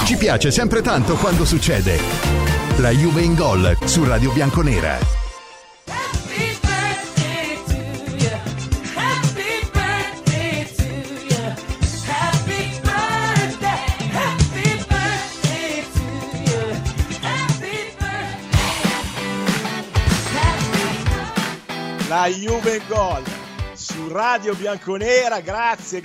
Ci piace sempre tanto quando succede. La Juve in gol su Radio Bianconera. La Juve in gol su Radio Bianconera, grazie,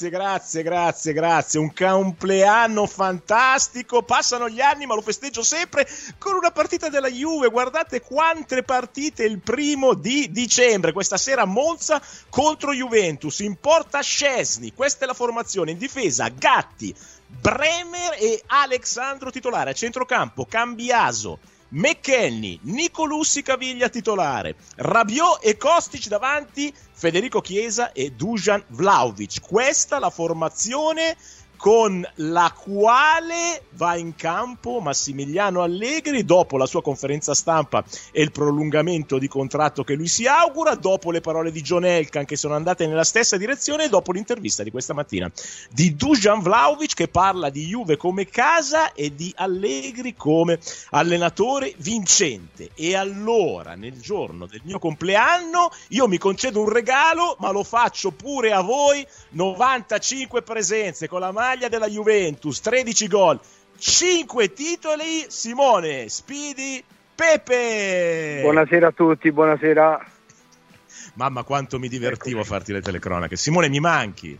un compleanno fantastico, passano gli anni ma lo festeggio sempre con una partita della Juve, guardate quante partite il 1 dicembre, questa sera Monza contro Juventus, in porta Szczesny, questa è la formazione, in difesa Gatti, Bremer e Alexandro titolare, a centrocampo Cambiaso, McKennie, Nicolussi Caviglia titolare, Rabiot e Kostic davanti, Federico Chiesa e Dusan Vlahovic. Questa la formazione con la quale va in campo Massimiliano Allegri dopo la sua conferenza stampa e il prolungamento di contratto che lui si augura, dopo le parole di John Elkann che sono andate nella stessa direzione e dopo l'intervista di questa mattina di Dusan Vlahovic che parla di Juve come casa e di Allegri come allenatore vincente. E allora nel giorno del mio compleanno io mi concedo un regalo, ma lo faccio pure a voi, 95 presenze con la maglia della Juventus, 13 gol, 5 titoli. Simone, Speedy, Pepe. Buonasera a tutti, buonasera. Mamma quanto mi divertivo a farti le telecronache. Simone, mi manchi.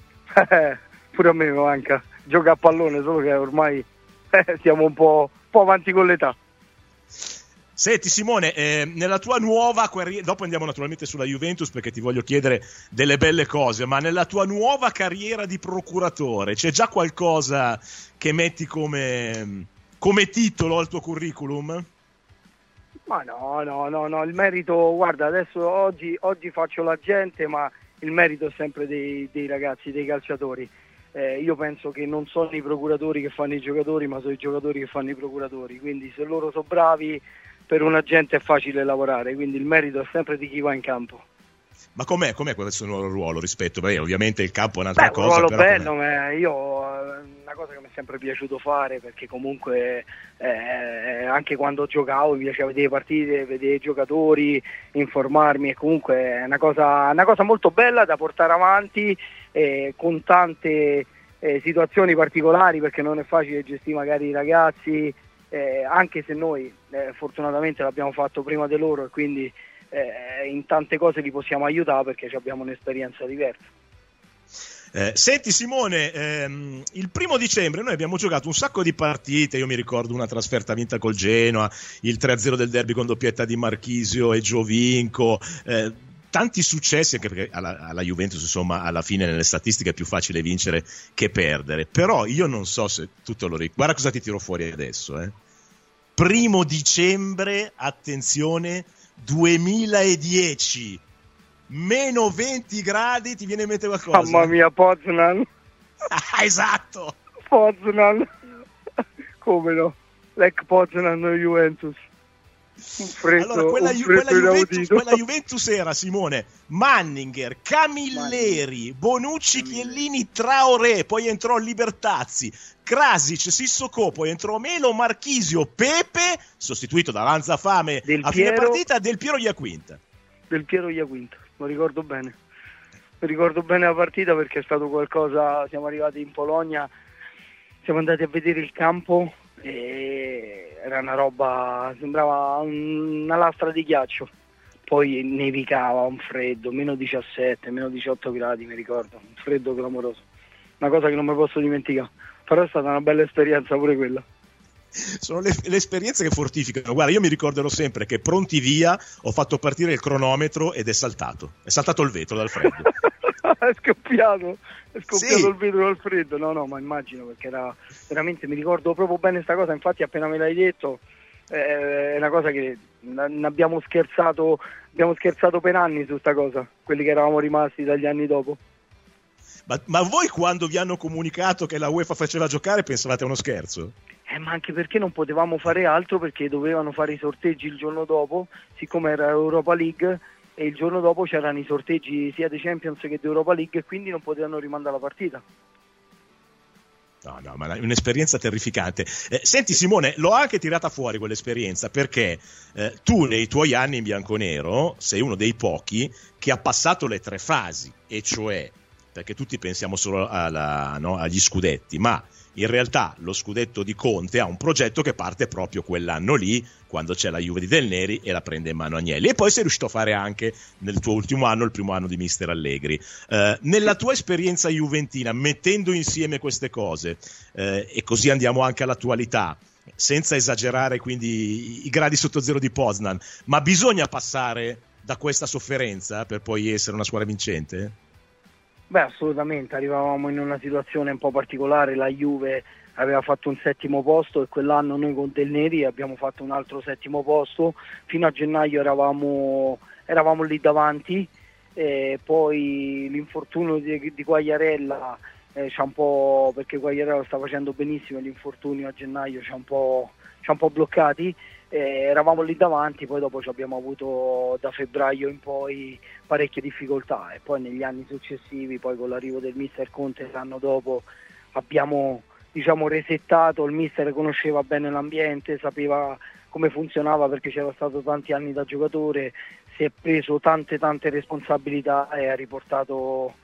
Pure a me mi manca. Gioca a pallone, solo che ormai siamo un po' avanti con l'età. Senti Simone, nella tua nuova carriera, dopo andiamo naturalmente sulla Juventus perché ti voglio chiedere delle belle cose, ma nella tua nuova carriera di procuratore c'è già qualcosa che metti come titolo al tuo curriculum? Ma no, il merito, guarda, adesso oggi faccio l'agente, ma il merito è sempre dei ragazzi, dei calciatori. Io penso che non sono i procuratori che fanno i giocatori, ma sono i giocatori che fanno i procuratori, quindi se loro sono bravi per un agente è facile lavorare, quindi il merito è sempre di chi va in campo. Ma com'è questo nuovo ruolo rispetto? Beh, ovviamente il campo è un'altra cosa. Un ruolo però bello, una cosa che mi è sempre piaciuto fare, perché comunque anche quando giocavo mi piaceva vedere partite, vedere i giocatori, informarmi, e comunque è una cosa molto bella da portare avanti con tante situazioni particolari, perché non è facile gestire magari i ragazzi, anche se noi fortunatamente l'abbiamo fatto prima di loro e quindi in tante cose li possiamo aiutare perché abbiamo un'esperienza diversa. Senti Simone, il 1 dicembre noi abbiamo giocato un sacco di partite, io mi ricordo una trasferta vinta col Genoa, il 3-0 del derby con doppietta di Marchisio e Giovinco, tanti successi, anche perché alla Juventus insomma alla fine nelle statistiche è più facile vincere che perdere, però io non so se tu te lo ricordi, guarda cosa ti tiro fuori adesso, 1 dicembre, attenzione, 2010, meno 20 gradi, ti viene in mente qualcosa? Mamma mia, Poznan. Esatto, Poznan, come no, Lech Poznan Juventus. Allora quella Juventus era, Simone, Manninger, Camilleri, Bonucci, Chiellini, Traoré, poi entrò Libertazzi, Krasic, Sissoko, poi entrò Melo, Marchisio, Pepe, sostituito da Lanzafame a fine partita, Del Piero Iaquinta. Lo ricordo bene la partita perché è stato qualcosa, siamo arrivati in Polonia, siamo andati a vedere il campo e era una roba, sembrava una lastra di ghiaccio, poi nevicava, un freddo, meno 17, meno 18 gradi mi ricordo, un freddo clamoroso, una cosa che non mi posso dimenticare, però è stata una bella esperienza pure quella. Sono le esperienze che fortificano. Guarda, io mi ricorderò sempre che pronti via ho fatto partire il cronometro ed è saltato il vetro dal freddo. È scoppiato Sì. Il vetro dal freddo. No, ma immagino, perché era veramente, mi ricordo proprio bene sta cosa, infatti appena me l'hai detto è una cosa che ne abbiamo scherzato per anni su sta cosa, quelli che eravamo rimasti dagli anni dopo. Ma voi quando vi hanno comunicato che la UEFA faceva giocare pensavate a uno scherzo? Ma anche perché non potevamo fare altro, perché dovevano fare i sorteggi il giorno dopo, siccome era Europa League, e il giorno dopo c'erano i sorteggi sia di Champions che di Europa League, e quindi non potevano rimandare la partita. No, ma è un'esperienza terrificante. Senti Simone, l'ho anche tirata fuori quell'esperienza perché tu nei tuoi anni in bianconero sei uno dei pochi che ha passato le 3 fasi, e cioè, perché tutti pensiamo solo agli scudetti, ma in realtà lo scudetto di Conte ha un progetto che parte proprio quell'anno lì, quando c'è la Juve di Del Neri e la prende in mano Agnelli, e poi sei riuscito a fare anche nel tuo ultimo anno, il primo anno di Mister Allegri. Nella tua esperienza juventina, mettendo insieme queste cose, e così andiamo anche all'attualità, senza esagerare quindi i gradi sotto zero di Poznan, ma bisogna passare da questa sofferenza per poi essere una squadra vincente? Beh, assolutamente, arrivavamo in una situazione un po' particolare, la Juve aveva fatto un 7° posto e quell'anno noi con Del Neri abbiamo fatto un altro 7° posto, fino a gennaio eravamo lì davanti, e poi l'infortunio di Quagliarella c'ha un po', perché Quagliarella sta facendo benissimo, e l'infortunio a gennaio ci ha un po' bloccati. Eravamo lì davanti, poi dopo ci abbiamo avuto da febbraio in poi parecchie difficoltà, e poi negli anni successivi, poi con l'arrivo del mister Conte l'anno dopo, abbiamo resettato. Il mister conosceva bene l'ambiente, sapeva come funzionava perché c'era stato tanti anni da giocatore, si è preso tante responsabilità e ha riportato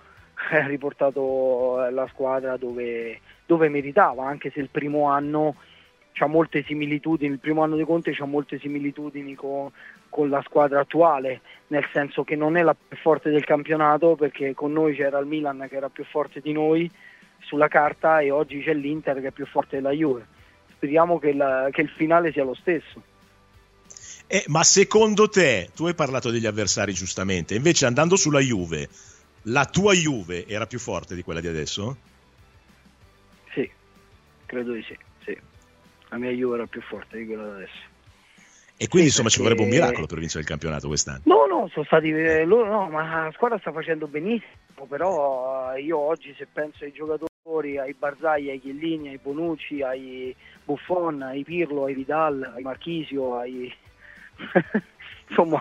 la squadra dove meritava, anche se il primo anno c'ha molte similitudini, il primo anno di Conte c'ha molte similitudini con la squadra attuale, nel senso che non è la più forte del campionato, perché con noi c'era il Milan che era più forte di noi sulla carta, e oggi c'è l'Inter che è più forte della Juve. Speriamo che il finale sia lo stesso. Ma secondo te, tu hai parlato degli avversari giustamente, invece andando sulla Juve, la tua Juve era più forte di quella di adesso? Sì, credo di sì. La mia Juve era più forte di quella di adesso. E quindi insomma ci vorrebbe un miracolo per vincere il campionato quest'anno. No, sono stati loro, no, ma la squadra sta facendo benissimo, però io oggi, se penso ai giocatori, ai Barzagli, ai Chiellini, ai Bonucci, ai Buffon, ai Pirlo, ai Vidal, ai Marchisio, insomma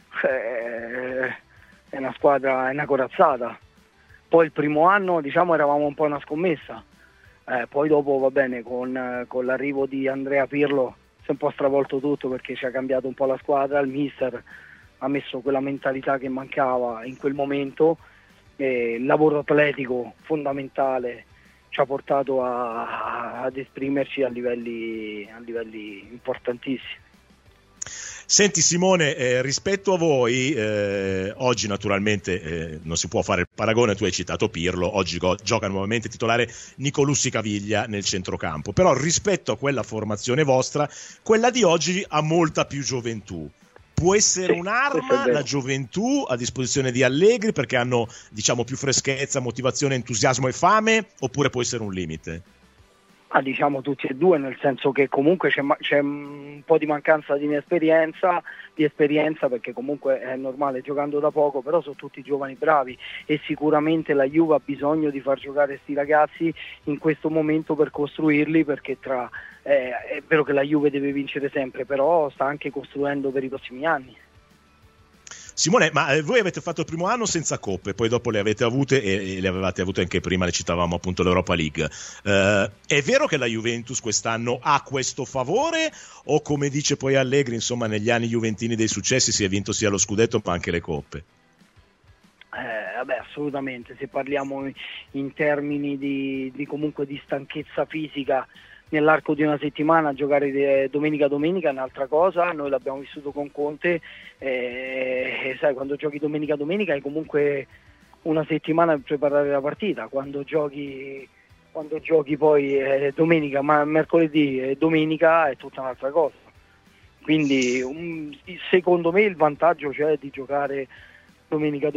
è una squadra, è una corazzata. Poi il primo anno eravamo un po' una scommessa. Poi dopo va bene, con l'arrivo di Andrea Pirlo si è un po' stravolto tutto, perché ci ha cambiato un po' la squadra, il mister ha messo quella mentalità che mancava in quel momento, e il lavoro atletico fondamentale ci ha portato ad esprimerci a livelli importantissimi. Senti Simone, rispetto a voi, oggi naturalmente non si può fare il paragone, tu hai citato Pirlo, oggi gioca nuovamente titolare Nicolussi Caviglia nel centrocampo, però rispetto a quella formazione vostra, quella di oggi ha molta più gioventù. Può essere un'arma la gioventù a disposizione di Allegri, perché hanno più freschezza, motivazione, entusiasmo e fame, oppure può essere un limite? Tutti e due, nel senso che comunque c'è un po' di mancanza di esperienza, perché comunque è normale giocando da poco, però sono tutti giovani bravi, e sicuramente la Juve ha bisogno di far giocare questi ragazzi in questo momento per costruirli, perché è vero che la Juve deve vincere sempre, però sta anche costruendo per i prossimi anni. Simone, ma voi avete fatto il primo anno senza coppe, poi dopo le avete avute, e le avevate avute anche prima, le citavamo appunto l'Europa League. È vero che la Juventus quest'anno ha questo favore, o come dice poi Allegri, insomma negli anni juventini dei successi si è vinto sia lo scudetto ma anche le coppe? Assolutamente, se parliamo in termini di comunque di stanchezza fisica, nell'arco di una settimana giocare domenica è un'altra cosa. Noi l'abbiamo vissuto con Conte, sai, quando giochi domenica hai comunque una settimana per preparare la partita, quando giochi poi domenica, ma mercoledì e domenica è tutta un'altra cosa. Quindi secondo me il vantaggio c'è di giocare domenica.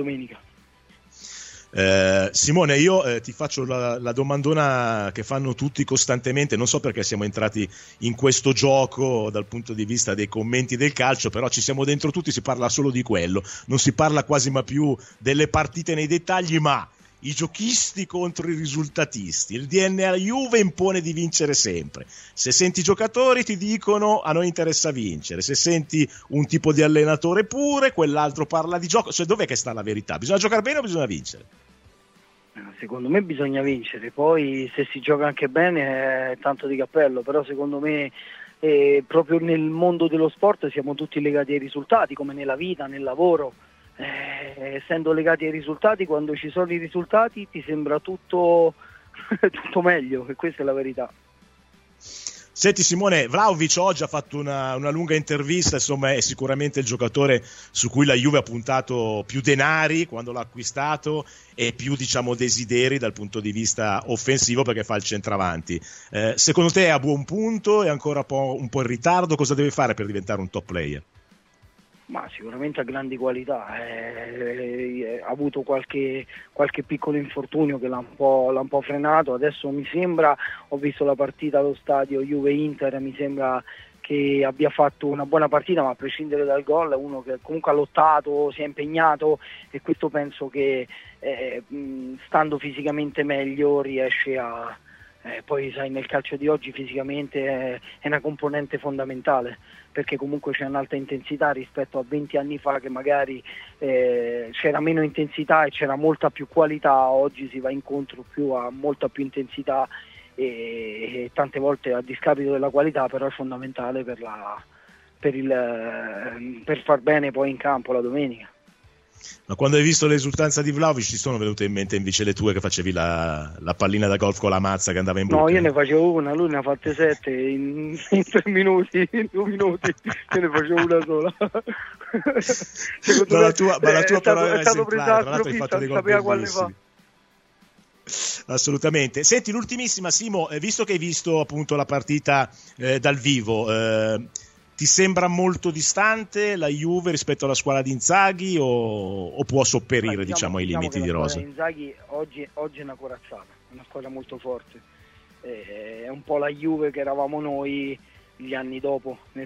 Simone, io ti faccio la domandona che fanno tutti costantemente, non so perché siamo entrati in questo gioco dal punto di vista dei commenti del calcio, però ci siamo dentro tutti, si parla solo di quello, non si parla quasi mai più delle partite nei dettagli, ma i giochisti contro i risultatisti, il DNA Juve impone di vincere sempre. Se senti i giocatori ti dicono a noi interessa vincere, se senti un tipo di allenatore pure, quell'altro parla di gioco, cioè dov'è che sta la verità? Bisogna giocare bene o bisogna vincere? secondo me bisogna vincere, poi se si gioca anche bene è tanto di cappello, però secondo me proprio nel mondo dello sport siamo tutti legati ai risultati, come nella vita, nel lavoro. Essendo legati ai risultati, quando ci sono i risultati ti sembra tutto meglio, e questa è la verità. Senti Simone, Vlahovic oggi ha fatto una lunga intervista, insomma è sicuramente il giocatore su cui la Juve ha puntato più denari quando l'ha acquistato e più desideri dal punto di vista offensivo, perché fa il centravanti. Secondo te è a buon punto, è ancora un po' in ritardo? Cosa deve fare per diventare un top player? Ma sicuramente ha grandi qualità, ha avuto qualche piccolo infortunio che l'ha un po' frenato. Adesso mi sembra, ho visto la partita allo stadio Juve-Inter, mi sembra che abbia fatto una buona partita, ma a prescindere dal gol è uno che comunque ha lottato, si è impegnato, e questo penso che stando fisicamente meglio riesce a... poi sai, nel calcio di oggi fisicamente è una componente fondamentale, perché comunque c'è un'alta intensità rispetto a 20 anni fa che magari c'era meno intensità e c'era molta più qualità. Oggi si va incontro a molta più intensità e tante volte a discapito della qualità, però è fondamentale per far bene poi in campo la domenica. Ma quando hai visto l'esultanza di Vlahovic ti sono venute in mente invece le tue, che facevi la pallina da golf con la mazza che andava in buca? No, io ne facevo una, lui ne ha fatte 7 in 3 minuti, in 2 minuti, io ne facevo una sola. La tua però era esemplare, tra l'altro hai fatto dei gol bellissimi. Assolutamente. Senti, l'ultimissima, Simo, visto che hai visto appunto la partita dal vivo, ti sembra molto distante la Juve rispetto alla squadra di Inzaghi o può sopperire ai limiti di rosa? Inzaghi oggi è una corazzata, è una squadra molto forte, è un po' la Juve che eravamo noi gli anni dopo, nel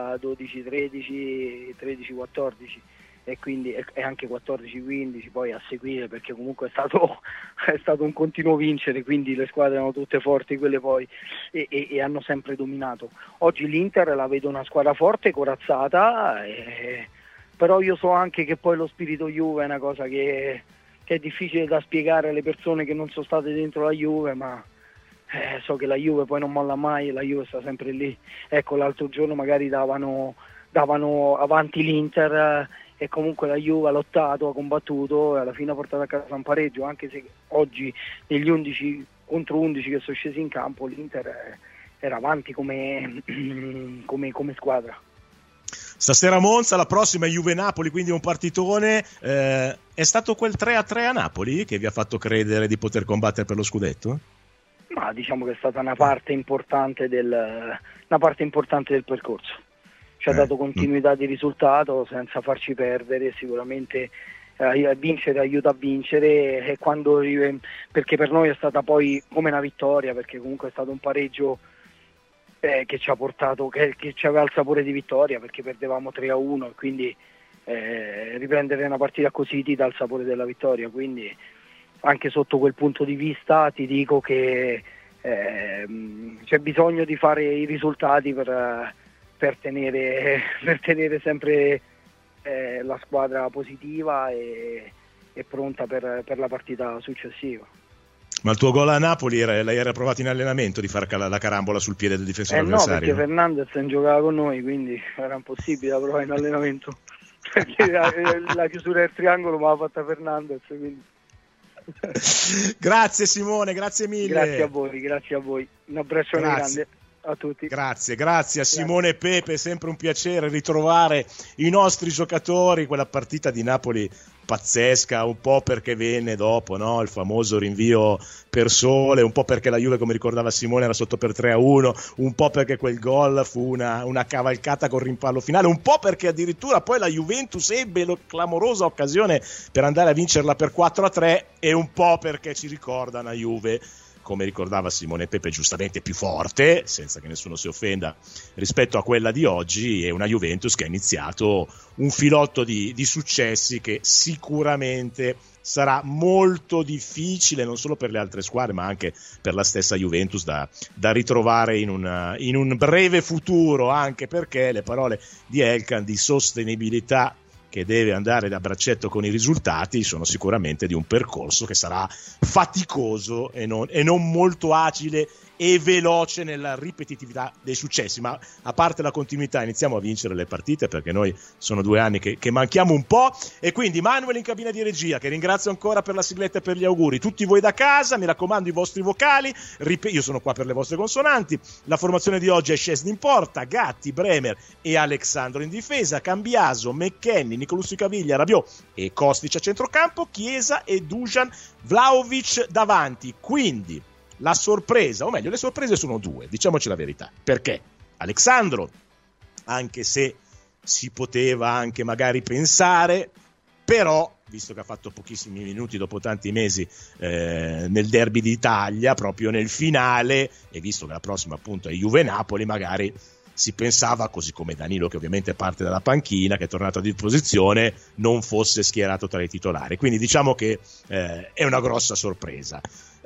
2012-13, 13-14, e quindi è anche 14-15 poi a seguire, perché comunque è stato un continuo vincere, quindi le squadre erano tutte forti quelle poi e hanno sempre dominato. Oggi l'Inter la vedo una squadra forte, corazzata, però io so anche che poi lo spirito Juve è una cosa che è difficile da spiegare alle persone che non sono state dentro la Juve, ma so che la Juve poi non molla mai, la Juve sta sempre lì. Ecco, l'altro giorno magari davano avanti l'Inter, e comunque la Juve ha lottato, ha combattuto e alla fine ha portato a casa un pareggio, anche se oggi negli 11 contro 11 che sono scesi in campo l'Inter era avanti come squadra. Stasera a Monza, la prossima è Juve-Napoli, quindi un partitone. È stato quel 3-3 a Napoli che vi ha fatto credere di poter combattere per lo scudetto? Ma diciamo che è stata una parte importante del percorso. Ci ha dato continuità di risultato senza farci perdere, sicuramente vincere aiuta a vincere, e perché per noi è stata poi come una vittoria, perché comunque è stato un pareggio che ci ha portato, che ci aveva il sapore di vittoria, perché perdevamo 3-1 e quindi riprendere una partita così ti dà il sapore della vittoria, quindi anche sotto quel punto di vista ti dico che c'è bisogno di fare i risultati per tenere sempre la squadra positiva e pronta per la partita successiva. Ma il tuo gol a Napoli l'hai provato in allenamento di fare la carambola sul piede del difensore avversario? No, perché Fernandez non giocava con noi, quindi era impossibile da provare in allenamento, perché la chiusura del triangolo me l'ha fatta Fernandez, quindi. Grazie Simone, grazie mille. Grazie a voi, un abbraccio grande a tutti. Grazie a Simone e Pepe, sempre un piacere ritrovare i nostri giocatori. Quella partita di Napoli pazzesca, un po' perché venne dopo, no? Il famoso rinvio per Sole, un po' perché la Juve, come ricordava Simone, era sotto per 3-1, un po' perché quel gol fu una cavalcata con rimpallo finale, un po' perché addirittura poi la Juventus ebbe la clamorosa occasione per andare a vincerla per 4-3, e un po' perché ci ricorda una Juve, come ricordava Simone Pepe, giustamente più forte, senza che nessuno si offenda, rispetto a quella di oggi, e una Juventus che ha iniziato un filotto di successi che sicuramente sarà molto difficile, non solo per le altre squadre, ma anche per la stessa Juventus da ritrovare in un breve futuro, anche perché le parole di Elkann di sostenibilità che deve andare da braccetto con i risultati, sono sicuramente di un percorso che sarà faticoso e non molto agile e veloce nella ripetitività dei successi, ma a parte la continuità iniziamo a vincere le partite, perché noi sono 2 anni che manchiamo un po'. E quindi Manuel in cabina di regia, che ringrazio ancora per la sigletta e per gli auguri, tutti voi da casa, mi raccomando i vostri vocali, io sono qua per le vostre consonanti. La formazione di oggi è Szczesny in porta, Gatti, Bremer e Alexandro in difesa, Cambiaso, McKennie, Nicolussi Caviglia, Rabiot e Kostic a centrocampo, Chiesa e Dusan Vlahovic davanti. Quindi la sorpresa, o meglio le sorprese sono 2, diciamoci la verità, perché Alexandro, anche se si poteva anche magari pensare, però visto che ha fatto pochissimi minuti dopo tanti mesi nel derby d'Italia, proprio nel finale, e visto che la prossima appunto è Juve-Napoli, magari si pensava, così come Danilo che ovviamente parte dalla panchina, che è tornato a disposizione, non fosse schierato tra i titolari, quindi diciamo che è una grossa sorpresa.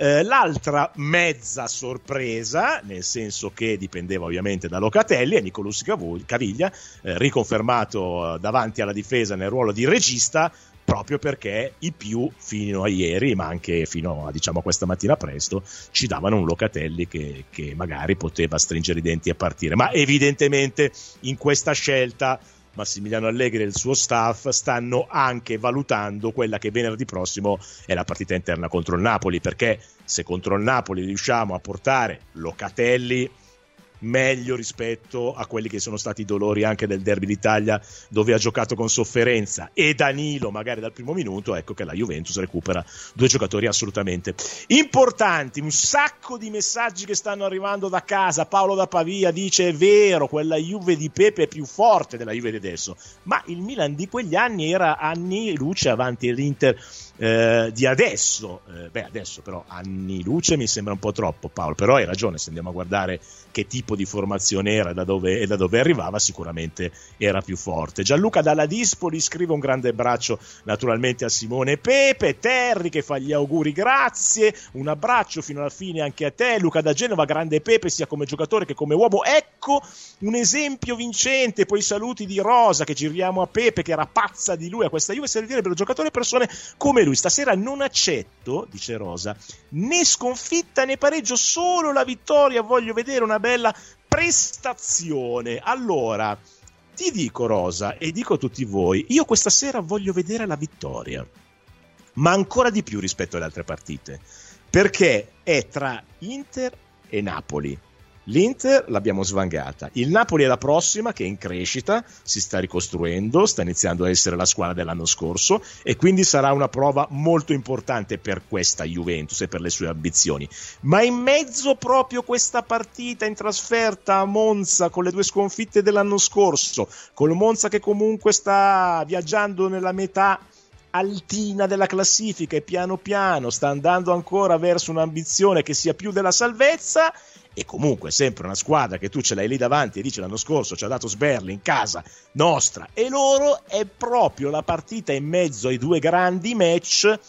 L'altra mezza sorpresa, nel senso che dipendeva ovviamente da Locatelli, è Nicolussi Caviglia, riconfermato davanti alla difesa nel ruolo di regista, proprio perché i più fino a ieri, ma anche fino a diciamo questa mattina presto, ci davano un Locatelli che magari poteva stringere i denti e partire, ma evidentemente in questa scelta Massimiliano Allegri e il suo staff stanno anche valutando quella che venerdì prossimo è la partita interna contro il Napoli, perché se contro il Napoli riusciamo a portare Locatelli, meglio rispetto a quelli che sono stati i dolori anche del derby d'Italia, dove ha giocato con sofferenza, e Danilo magari dal primo minuto, ecco che la Juventus recupera 2 giocatori assolutamente importanti. Un sacco di messaggi che stanno arrivando da casa. Paolo da Pavia dice: è vero, quella Juve di Pepe è più forte della Juve di adesso, ma il Milan di quegli anni era anni luce avanti all'Inter di adesso. Adesso però anni luce mi sembra un po' troppo, Paolo, però hai ragione, se andiamo a guardare che tipo di formazione era da dove arrivava, sicuramente era più forte. Gianluca dalla Dispoli scrive: un grande abbraccio naturalmente a Simone Pepe. Terry che fa gli auguri, grazie, un abbraccio fino alla fine anche a te. Luca da Genova: grande Pepe sia come giocatore che come uomo, ecco un esempio vincente. Poi saluti di Rosa che giriamo a Pepe, che era pazza di lui, a questa Juve servirebbero giocatori e persone come lui. Stasera non accetto, dice Rosa, né sconfitta né pareggio, solo la vittoria, voglio vedere una bella prestazione. Allora ti dico, Rosa, e dico a tutti voi, io questa sera voglio vedere la vittoria, ma ancora di più rispetto alle altre partite, perché è tra Inter e Napoli. L'Inter l'abbiamo svangata, il Napoli è la prossima, che è in crescita, si sta ricostruendo, sta iniziando a essere la squadra dell'anno scorso, e quindi sarà una prova molto importante per questa Juventus e per le sue ambizioni. Ma in mezzo proprio questa partita in trasferta a Monza, con le 2 sconfitte dell'anno scorso, con il Monza che comunque sta viaggiando nella metà altina della classifica e piano piano sta andando ancora verso un'ambizione che sia più della salvezza, e comunque sempre una squadra che tu ce l'hai lì davanti e dici: l'anno scorso ci ha dato Sberli in casa nostra e loro, è proprio la partita in mezzo ai 2 grandi match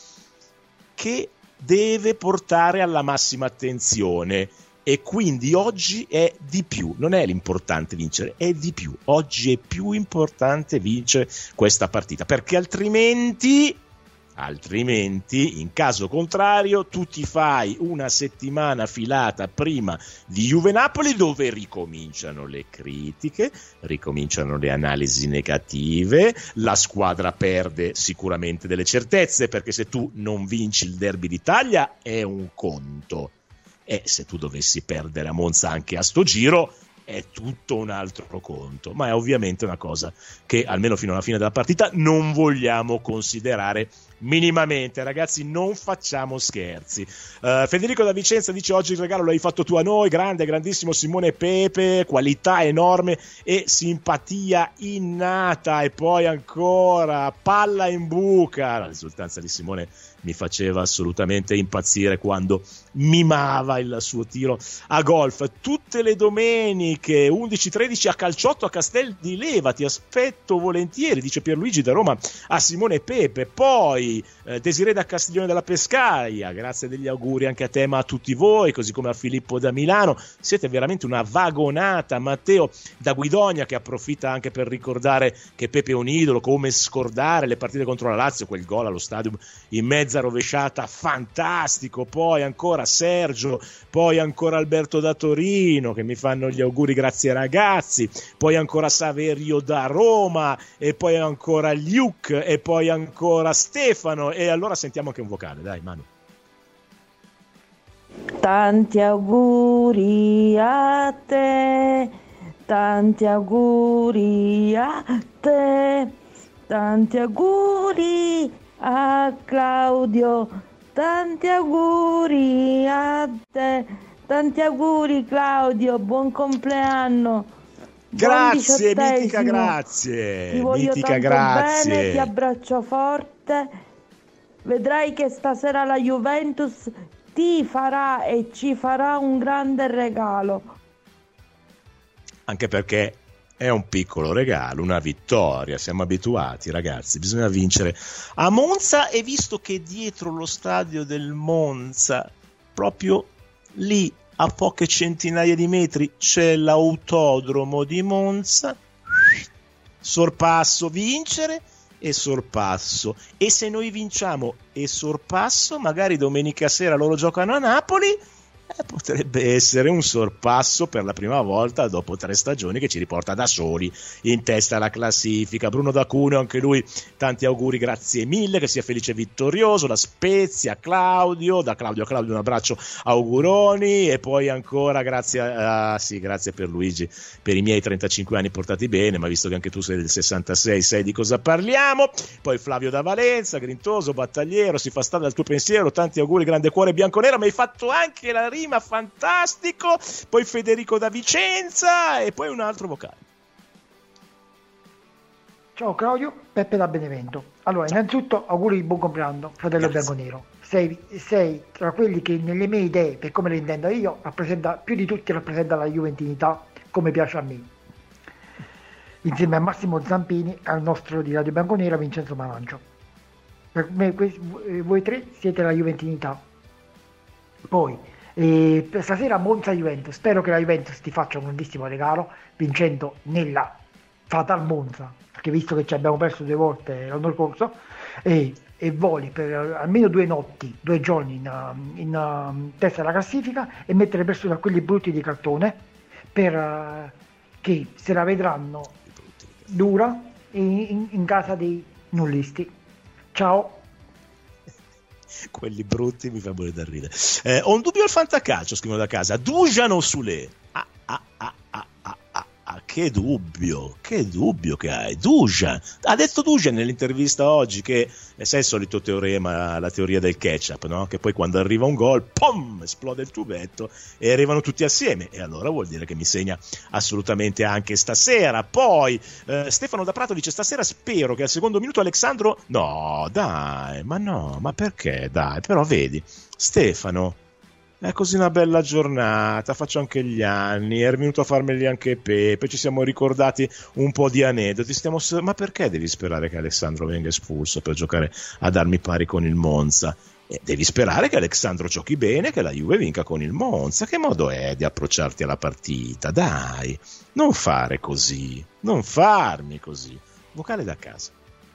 che deve portare alla massima attenzione. E quindi oggi è di più, non è l'importante vincere, è di più. Oggi è più importante vincere questa partita, perché altrimenti in caso contrario tu ti fai una settimana filata prima di Juve-Napoli, dove ricominciano le critiche, ricominciano le analisi negative, la squadra perde sicuramente delle certezze, perché se tu non vinci il derby d'Italia è un conto, e se tu dovessi perdere a Monza anche a sto giro è tutto un altro conto. Ma è ovviamente una cosa che almeno fino alla fine della partita non vogliamo considerare minimamente, ragazzi, non facciamo scherzi. Federico da Vicenza dice: oggi il regalo l'hai fatto tu a noi, grandissimo Simone Pepe, qualità enorme e simpatia innata. E poi ancora palla in buca. La risultanza di Simone mi faceva assolutamente impazzire quando mimava il suo tiro a golf. Tutte le domeniche 11-13 a calciotto a Castel di Leva, ti aspetto volentieri, dice Pierluigi da Roma a Simone Pepe. Poi poi Desiree da Castiglione della Pescaia, grazie degli auguri anche a te ma a tutti voi, così come a Filippo da Milano, siete veramente una vagonata. Matteo da Guidonia, che approfitta anche per ricordare che Pepe è un idolo, come scordare le partite contro la Lazio, quel gol allo stadio in mezza rovesciata fantastico. Poi ancora Sergio, poi ancora Alberto da Torino che mi fanno gli auguri, grazie ragazzi, poi ancora Saverio da Roma, e poi ancora Luke, e poi ancora Stefano. E allora sentiamo anche un vocale, dai Manu. Tanti auguri a te, tanti auguri a te, tanti auguri a Claudio, tanti auguri a te, tanti auguri Claudio, buon compleanno. Grazie, mitica, grazie. Ti voglio mitica, tanto grazie. bene, ti abbraccio forte. Vedrai che stasera la Juventus ti farà e ci farà un grande regalo. Anche perché è un piccolo regalo, una vittoria, siamo abituati ragazzi, bisogna vincere a Monza. E visto che dietro lo stadio del Monza, proprio lì a poche centinaia di metri, c'è l'autodromo di Monza, sorpasso, vincere e sorpasso. E se noi vinciamo e sorpasso, magari domenica sera loro giocano a Napoli, potrebbe essere un sorpasso per la prima volta dopo 3 stagioni, che ci riporta da soli in testa alla classifica. Bruno da Cuneo, anche lui tanti auguri, grazie mille, che sia felice e vittorioso. La Spezia, Claudio, da Claudio a Claudio un abbraccio, auguroni. E poi ancora grazie grazie per Luigi, per i miei 35 anni portati bene, ma visto che anche tu sei del 66 sai di cosa parliamo. Poi Flavio da Valenza, grintoso, battagliero, si fa stare dal tuo pensiero, tanti auguri, grande cuore bianconero, mi hai fatto anche la rima, fantastico. Poi Federico da Vicenza e poi un altro vocale. Ciao Claudio, Peppe da Benevento. Allora, innanzitutto auguri di buon compleanno, fratello bianconero. Sei tra quelli che nelle mie idee, per come le intendo io, più di tutti rappresenta la juventinità come piace a me, insieme a Massimo Zampini e al nostro di Radio Bianconera Vincenzo Malangio. Per me voi tre siete la juventinità. Poi per stasera Monza Juventus, spero che la Juventus ti faccia un grandissimo regalo vincendo nella Fatal Monza, perché visto che ci abbiamo perso 2 volte l'anno scorso, e voli per almeno 2 notti, 2 giorni in testa alla classifica, e mettere persone a quelli brutti di cartone per che se la vedranno dura in casa dei nullisti. Ciao. Quelli brutti mi fa morire da ridere. Ho un dubbio al fantacalcio, scrivono da casa. Dujan o Sule? Che dubbio che hai. Dujan ha detto nell'intervista oggi che sai il solito teorema, la teoria del ketchup, no? Che poi quando arriva un gol, pom, esplode il tubetto e arrivano tutti assieme, e allora vuol dire che mi segna assolutamente anche stasera. Poi Stefano da Prato dice: stasera spero che al secondo minuto Alexandro... No, ma perché? Dai, però vedi Stefano, è così una bella giornata, faccio anche gli anni, è venuto a farmeli anche Pepe, ci siamo ricordati un po' di aneddoti, ma perché devi sperare che Alessandro venga espulso per giocare ad armi pari con il Monza? Devi sperare che Alessandro giochi bene, che la Juve vinca con il Monza. Che modo è di approcciarti alla partita? Dai, non fare così, non farmi così. Vocale da casa.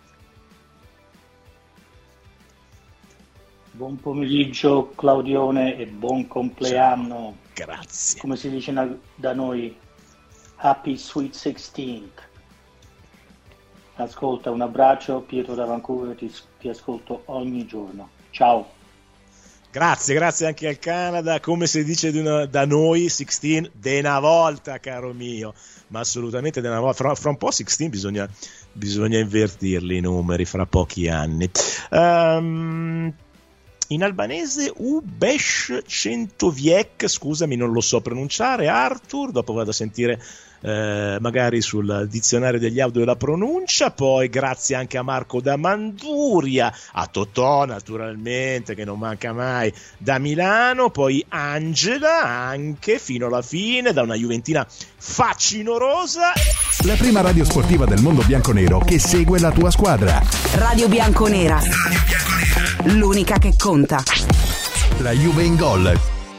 Buon pomeriggio Claudione e buon compleanno. Ciao, grazie. Come si dice da noi, Happy Sweet 16th. Ascolta, un abbraccio, Pietro da Vancouver, ti ascolto ogni giorno. Ciao. Grazie anche al Canada, come si dice da noi, 16 de una volta, caro mio, ma assolutamente de una volta. Fra un po' 16 bisogna invertirli i numeri, fra pochi anni. in albanese Ubesh Centoviek, scusami non lo so pronunciare Arthur, dopo vado a sentire magari sul dizionario degli audio la pronuncia. Poi grazie anche a Marco da Manduria, a Totò naturalmente che non manca mai da Milano, poi Angela anche fino alla fine da una juventina facinorosa. La prima radio sportiva del mondo bianconero che segue la tua squadra. Radio Bianconera, l'unica che conta. La Juve in gol.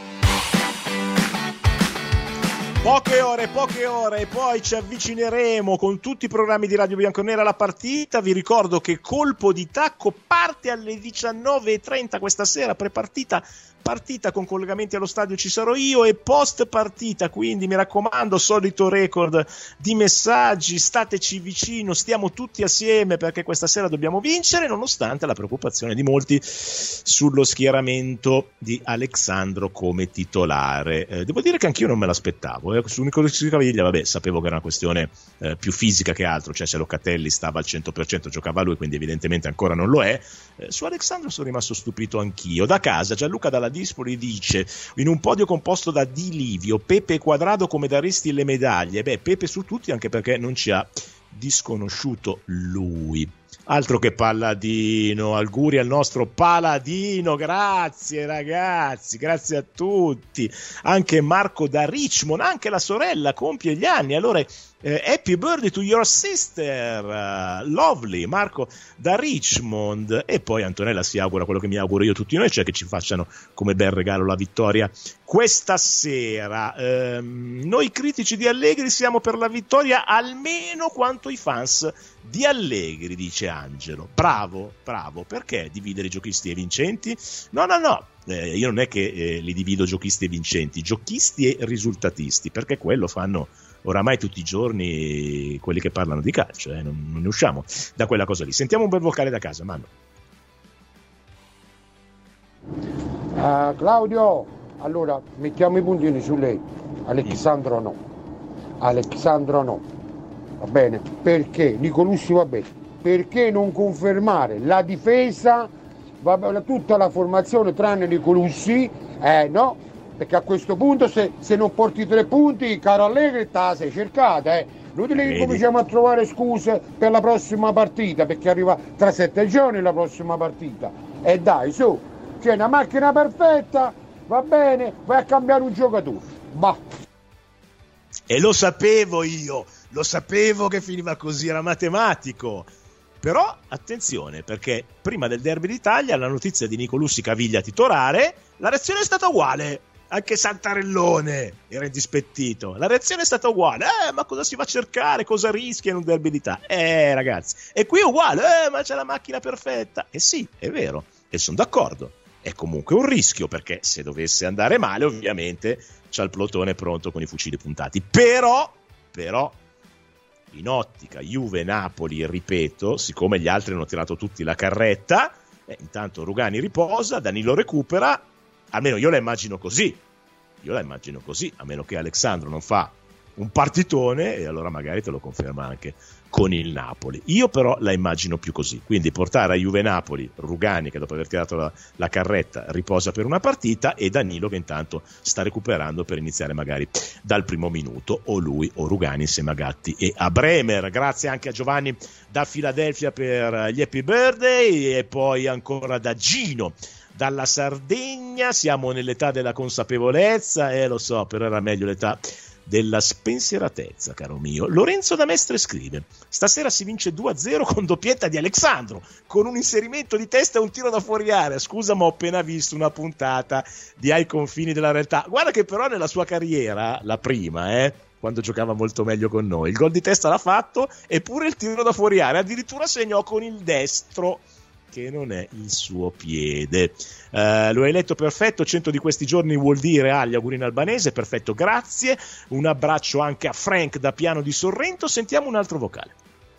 Poche ore e poi ci avvicineremo con tutti i programmi di Radio Bianconera alla partita. Vi ricordo che Colpo di Tacco parte alle 19:30 questa sera, prepartita partita con collegamenti allo stadio ci sarò io e post partita, quindi mi raccomando, solito record di messaggi, stateci vicino, stiamo tutti assieme perché questa sera dobbiamo vincere nonostante la preoccupazione di molti sullo schieramento di Alexandro come titolare. Devo dire che anch'io non me l'aspettavo, su Nicolussi Caviglia vabbè, sapevo che era una questione più fisica che altro, cioè se Locatelli stava al 100% giocava lui, quindi evidentemente ancora non lo è. Su Alexandro sono rimasto stupito anch'io. Da casa Gianluca dalla Dispoli dice: in un podio composto da Di Livio, Pepe e Quadrado come daristi le medaglie. Beh, Pepe su tutti, anche perché non ci ha disconosciuto lui. Altro che Palladino, auguri al nostro Paladino, grazie ragazzi, grazie a tutti. Anche Marco da Richmond, anche la sorella compie gli anni, allora happy birthday to your sister, lovely, Marco da Richmond. E poi Antonella si augura quello che mi auguro io tutti noi, cioè che ci facciano come bel regalo la vittoria questa sera. Noi critici di Allegri siamo per la vittoria almeno quanto i fans di Allegri, dice Angelo. Bravo, perché dividere giochisti e vincenti? No, io non è che li divido giochisti e vincenti, giochisti e risultatisti, perché quello fanno oramai tutti i giorni quelli che parlano di calcio, non ne usciamo da quella cosa lì. Sentiamo un bel vocale da casa, Manu. Claudio, allora mettiamo i puntini su lei. Alexandro no, va bene, perché Nicolussi va bene, perché non confermare la difesa, tutta la formazione tranne Nicolussi? No, perché a questo punto se non porti 3 punti, caro Allegri, te la sei cercata, Inutile che cominciamo a trovare scuse per la prossima partita, perché arriva tra 7 giorni la prossima partita. E dai, su, c'è una macchina perfetta, va bene, vai a cambiare un giocatore. Bah. E lo sapevo io, lo sapevo che finiva così, era matematico. Però attenzione, perché prima del derby d'Italia la notizia di Nicolussi Caviglia titolare, la reazione è stata uguale. Anche Santarellone era indispettito. La reazione è stata uguale. Ma cosa si va a cercare? Cosa rischia in un derby d'Italia? Ragazzi, e qui è uguale. Ma c'è la macchina perfetta. Sì, è vero, e sono d'accordo. È comunque un rischio, perché se dovesse andare male, ovviamente c'ha il plotone pronto con i fucili puntati. Però in ottica Juve-Napoli, ripeto, siccome gli altri hanno tirato tutti la carretta, intanto Rugani riposa, Danilo recupera. Almeno io la immagino così, a meno che Alexandro non fa un partitone, e allora magari te lo conferma anche con il Napoli. Io però la immagino più così, quindi portare a Juve-Napoli Rugani, che dopo aver tirato la carretta riposa per una partita, e Danilo che intanto sta recuperando per iniziare magari dal primo minuto, o lui o Rugani insieme a Gatti e a Bremer. Grazie anche a Giovanni da Filadelfia per gli happy birthday, e poi ancora da Gino dalla Sardegna. Siamo nell'età della consapevolezza, lo so, però era meglio l'età della spensieratezza, caro mio. Lorenzo da Mestre scrive: stasera si vince 2-0 con doppietta di Alexandro, con un inserimento di testa e un tiro da fuori area. Scusa, ma ho appena visto una puntata di Ai confini della realtà. Guarda che però nella sua carriera, la prima, quando giocava molto meglio con noi, il gol di testa l'ha fatto, e pure il tiro da fuori area, addirittura segnò con il destro, che non è il suo piede. Lo hai letto perfetto, 100 di questi giorni vuol dire agli auguri in albanese, perfetto, grazie. Un abbraccio anche a Frank da Piano di Sorrento. Sentiamo un altro vocale.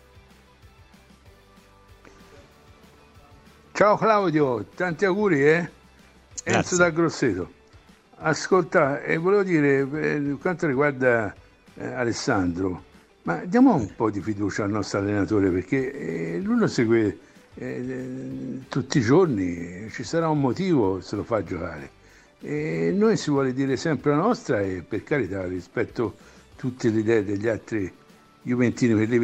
Ciao Claudio, tanti auguri, Enzo da Grosseto. Ascolta, volevo dire, per quanto riguarda Alessandro, ma diamo un po' di fiducia al nostro allenatore, perché lui lo segue tutti i giorni ci sarà un motivo se lo fa giocare. E noi si vuole dire sempre la nostra, e per carità rispetto tutte le idee degli altri juventini, quelli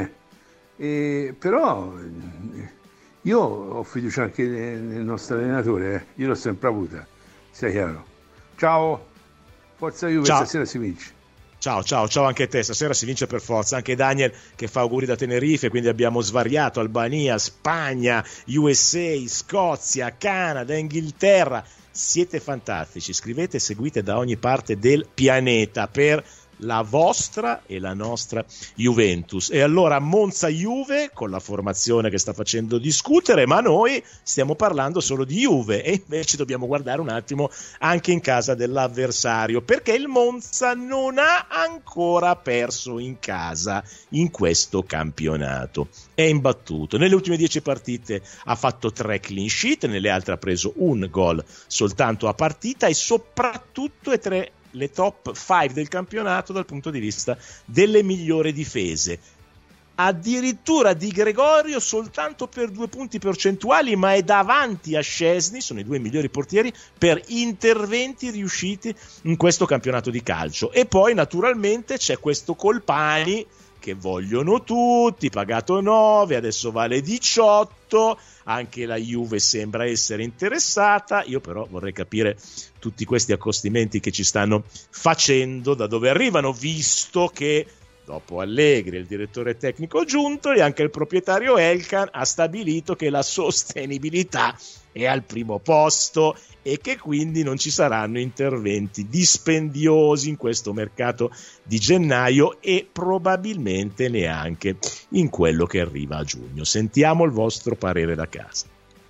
veri, però io ho fiducia anche nel nostro allenatore, io l'ho sempre avuta, sia chiaro. Ciao, forza Juve, stasera si vince. Ciao anche a te, stasera si vince per forza. Anche Daniel che fa auguri da Tenerife, quindi abbiamo svariato Albania, Spagna, USA, Scozia, Canada, Inghilterra. Siete fantastici, scrivete e seguite da ogni parte del pianeta per la vostra e la nostra Juventus. E allora Monza-Juve con la formazione che sta facendo discutere, ma noi stiamo parlando solo di Juve e invece dobbiamo guardare un attimo anche in casa dell'avversario, perché il Monza non ha ancora perso in casa in questo campionato, è imbattuto. Nelle ultime 10 partite ha fatto 3 clean sheet, nelle altre ha preso un gol soltanto a partita e soprattutto è 3 le top 5 del campionato dal punto di vista delle migliori difese. Addirittura Di Gregorio soltanto per 2 punti percentuali, ma è davanti a Szczesny, sono i 2 migliori portieri per interventi riusciti in questo campionato di calcio. E poi naturalmente c'è questo Colpani che vogliono tutti, pagato 9, adesso vale 18, anche la Juve sembra essere interessata. Io però vorrei capire tutti questi accostamenti che ci stanno facendo, da dove arrivano, visto che dopo Allegri, il direttore tecnico Giuntoli, anche il proprietario Elkan ha stabilito che la sostenibilità è al primo posto e che quindi non ci saranno interventi dispendiosi in questo mercato di gennaio e probabilmente neanche in quello che arriva a giugno. Sentiamo il vostro parere da casa.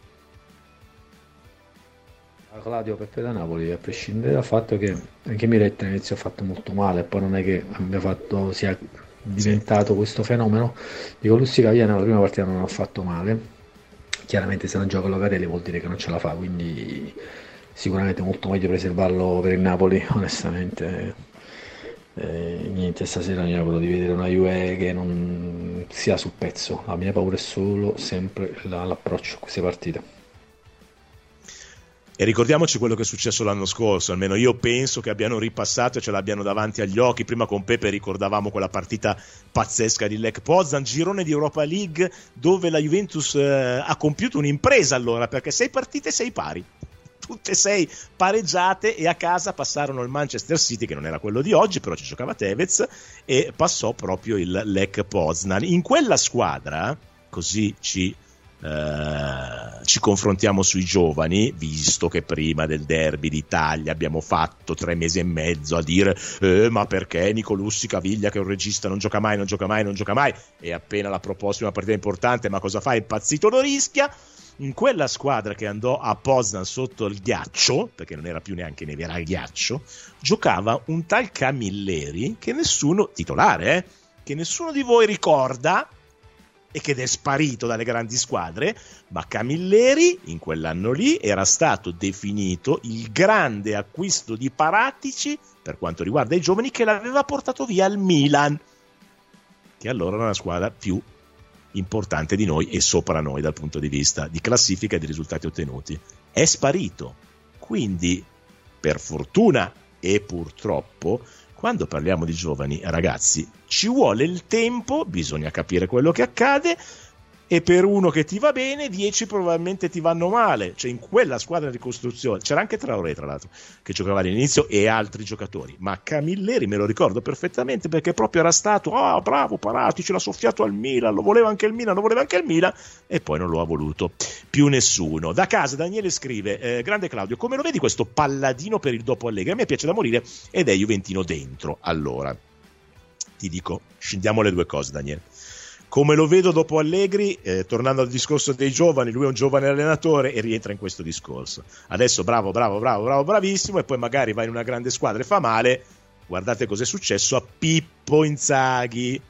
Claudio, Peppe da Napoli, a prescindere dal fatto che anche Miretta all'inizio ha fatto molto male, poi non è che sia diventato questo fenomeno. Dico, Lustica Viana la prima partita non ha fatto male, chiaramente se non gioca Locatelli vuol dire che non ce la fa, quindi sicuramente molto meglio preservarlo per il Napoli, onestamente. Niente, stasera mi auguro di vedere una Juve che non sia sul pezzo. La mia paura è solo sempre l'approccio a queste partite. E ricordiamoci quello che è successo l'anno scorso, almeno io penso che abbiano ripassato e ce l'abbiano davanti agli occhi. Prima con Pepe ricordavamo quella partita pazzesca di Lech Poznan, girone di Europa League, dove la Juventus ha compiuto un'impresa allora, perché 6 partite 6 pari, tutte 6 pareggiate, e a casa passarono il Manchester City, che non era quello di oggi, però ci giocava Tevez, e passò proprio il Lech Poznan. In quella squadra, così ci confrontiamo sui giovani, visto che prima del derby d'Italia abbiamo fatto 3 mesi e mezzo a dire ma perché Nicolussi Caviglia, che è un regista, non gioca mai, e appena la prossima partita importante, ma cosa fa? È impazzito, lo rischia. In quella squadra che andò a Poznan sotto il ghiaccio, perché non era più neanche neve, era il ghiaccio, giocava un tal Camilleri che nessuno, titolare, che nessuno di voi ricorda e che è sparito dalle grandi squadre, ma Camilleri in quell'anno lì era stato definito il grande acquisto di Paratici per quanto riguarda i giovani, che l'aveva portato via al Milan, che allora era una squadra più importante di noi e sopra noi dal punto di vista di classifica e di risultati ottenuti. È sparito. Quindi, per fortuna e purtroppo, quando parliamo di giovani, ragazzi, ci vuole il tempo, bisogna capire quello che accade, e per uno che ti va bene, 10 probabilmente ti vanno male. Cioè, in quella squadra di costruzione c'era anche Traoré, tra l'altro, che giocava all'inizio, e altri giocatori, ma Camilleri me lo ricordo perfettamente, perché proprio era stato bravo Paratici, l'ha soffiato al Milan, lo voleva anche il Milan, e poi non lo ha voluto più nessuno. Da casa Daniele scrive: grande Claudio, come lo vedi questo palladino per il dopo Allegri? A me piace da morire ed è juventino dentro. Allora ti dico, scendiamo le due cose, Daniele. Come lo vedo dopo Allegri, tornando al discorso dei giovani, lui è un giovane allenatore e rientra in questo discorso. Adesso bravissimo, e poi magari va in una grande squadra e fa male. Guardate cos'è successo a Pippo Inzaghi,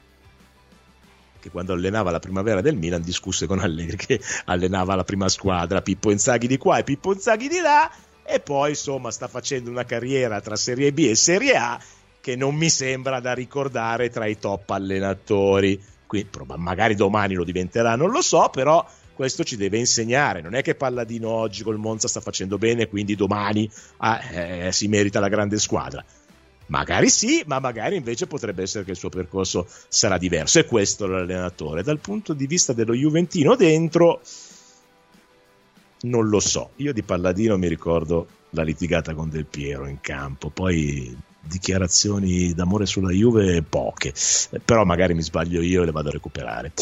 che quando allenava la primavera del Milan discusse con Allegri, che allenava la prima squadra, Pippo Inzaghi di qua e Pippo Inzaghi di là, e poi insomma sta facendo una carriera tra Serie B e Serie A che non mi sembra da ricordare tra i top allenatori. Magari domani lo diventerà, non lo so, però questo ci deve insegnare. Non è che Palladino oggi col Monza sta facendo bene, quindi domani si merita la grande squadra. Magari sì, ma magari invece potrebbe essere che il suo percorso sarà diverso. E questo l'allenatore. Dal punto di vista dello juventino dentro, non lo so. Io di Palladino mi ricordo la litigata con Del Piero in campo, poi dichiarazioni d'amore sulla Juve poche, però magari mi sbaglio io e le vado a recuperare.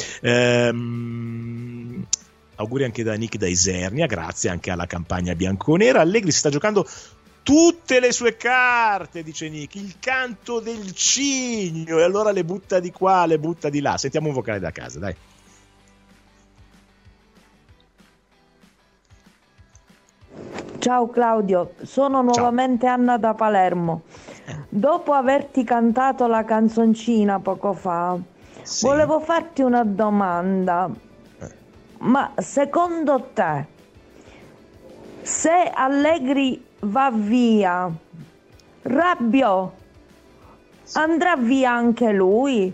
Auguri anche da Nick da Isernia, grazie anche alla campagna bianconera. Allegri si sta giocando tutte le sue carte, dice Nick, il canto del cigno, e allora le butta di qua, le butta di là. Sentiamo un vocale da casa, dai. Ciao Claudio, sono nuovamente Anna da Palermo. Dopo averti cantato la canzoncina poco fa, volevo farti una domanda. Ma secondo te, se Allegri va via, Rabiot andrà via anche lui?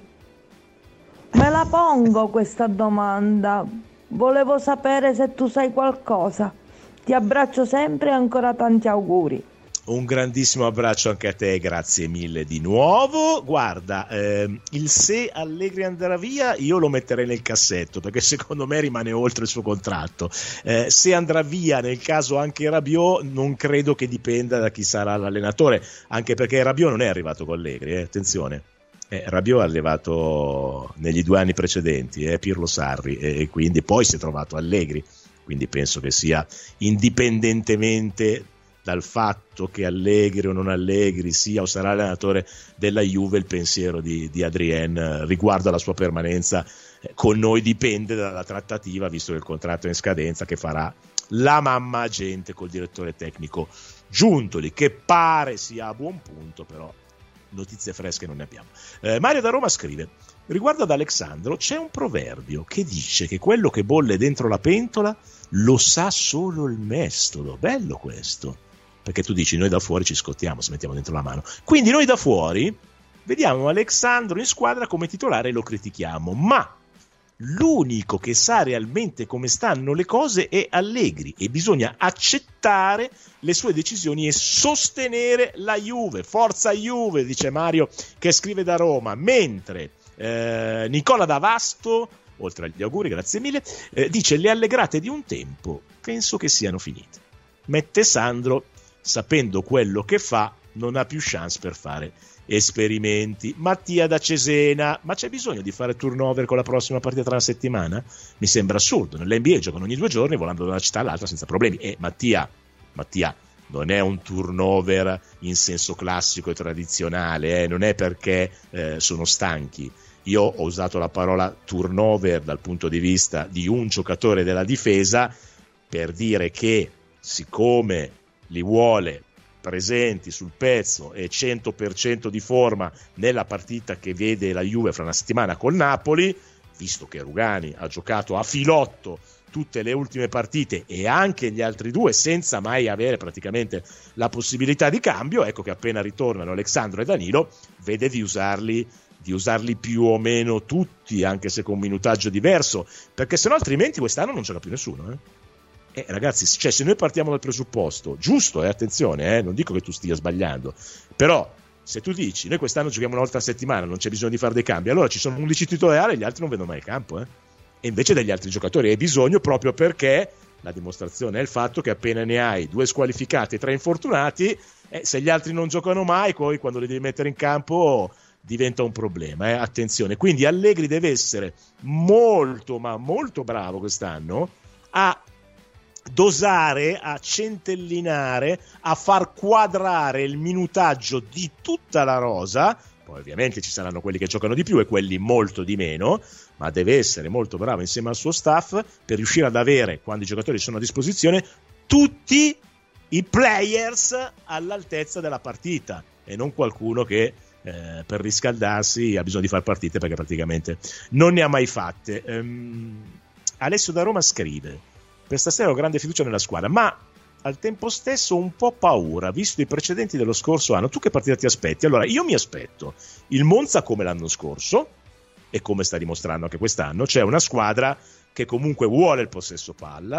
Me la pongo questa domanda. Volevo sapere se tu sai qualcosa. Ti abbraccio sempre e ancora tanti auguri. Un grandissimo abbraccio anche a te, grazie mille di nuovo. Guarda, il se Allegri andrà via io lo metterei nel cassetto, perché secondo me rimane oltre il suo contratto. Se andrà via nel caso anche Rabiot, non credo che dipenda da chi sarà l'allenatore, anche perché Rabiot non è arrivato con Allegri, attenzione. Rabiot è arrivato negli 2 anni precedenti, Pirlo Sarri, e quindi poi si è trovato Allegri, quindi penso che sia indipendentemente dal fatto che Allegri o non Allegri sia o sarà allenatore della Juve, il pensiero di Adrien riguardo alla sua permanenza con noi dipende dalla trattativa, visto che il contratto è in scadenza, che farà la mamma agente col direttore tecnico Giuntoli, che pare sia a buon punto, però notizie fresche non ne abbiamo. Mario da Roma scrive: riguardo ad Alexandro c'è un proverbio che dice che quello che bolle dentro la pentola lo sa solo il mestolo. Bello questo, perché tu dici noi da fuori ci scottiamo se mettiamo dentro la mano, quindi noi da fuori vediamo Alexandro in squadra come titolare e lo critichiamo, ma l'unico che sa realmente come stanno le cose è Allegri, e bisogna accettare le sue decisioni e sostenere la Juve. Forza Juve, dice Mario che scrive da Roma, mentre Nicola da Vasto, oltre agli auguri, grazie mille, dice: le allegrate di un tempo penso che siano finite. Mette Sandro: sapendo quello che fa non ha più chance per fare esperimenti. Mattia da Cesena: ma c'è bisogno di fare turnover con la prossima partita tra una settimana? Mi sembra assurdo, nell'NBA giocano ogni 2 giorni volando da una città all'altra senza problemi. E Mattia non è un turnover in senso classico e tradizionale, non è perché sono stanchi. Io ho usato la parola turnover dal punto di vista di un giocatore della difesa per dire che, siccome li vuole presenti sul pezzo e 100% di forma nella partita che vede la Juve fra una settimana col Napoli, visto che Rugani ha giocato a filotto tutte le ultime partite e anche gli altri 2 senza mai avere praticamente la possibilità di cambio, ecco che appena ritornano Alexandro e Danilo vede di usarli più o meno tutti, anche se con minutaggio diverso, perché sennò altrimenti quest'anno non gioca più nessuno. Ragazzi, cioè, se noi partiamo dal presupposto giusto, attenzione, non dico che tu stia sbagliando, però se tu dici noi quest'anno giochiamo una volta a settimana, non c'è bisogno di fare dei cambi, allora ci sono 11 titolari e gli altri non vedono mai il campo, e invece degli altri giocatori hai bisogno, proprio perché la dimostrazione è il fatto che appena ne hai 2 squalificati e 3 infortunati, se gli altri non giocano mai, poi quando li devi mettere in campo diventa un problema, attenzione. Quindi Allegri deve essere molto ma molto bravo quest'anno a dosare, a centellinare, a far quadrare il minutaggio di tutta la rosa. Poi ovviamente ci saranno quelli che giocano di più e quelli molto di meno, ma deve essere molto bravo insieme al suo staff per riuscire ad avere, quando i giocatori sono a disposizione, tutti i players all'altezza della partita e non qualcuno che per riscaldarsi ha bisogno di fare partite perché praticamente non ne ha mai fatte. Alessio da Roma scrive: per stasera ho grande fiducia nella squadra, ma al tempo stesso un po' paura, visto i precedenti dello scorso anno. Tu che partita ti aspetti? Allora, io mi aspetto il Monza come l'anno scorso, e come sta dimostrando anche quest'anno, c'è una squadra che comunque vuole il possesso palla,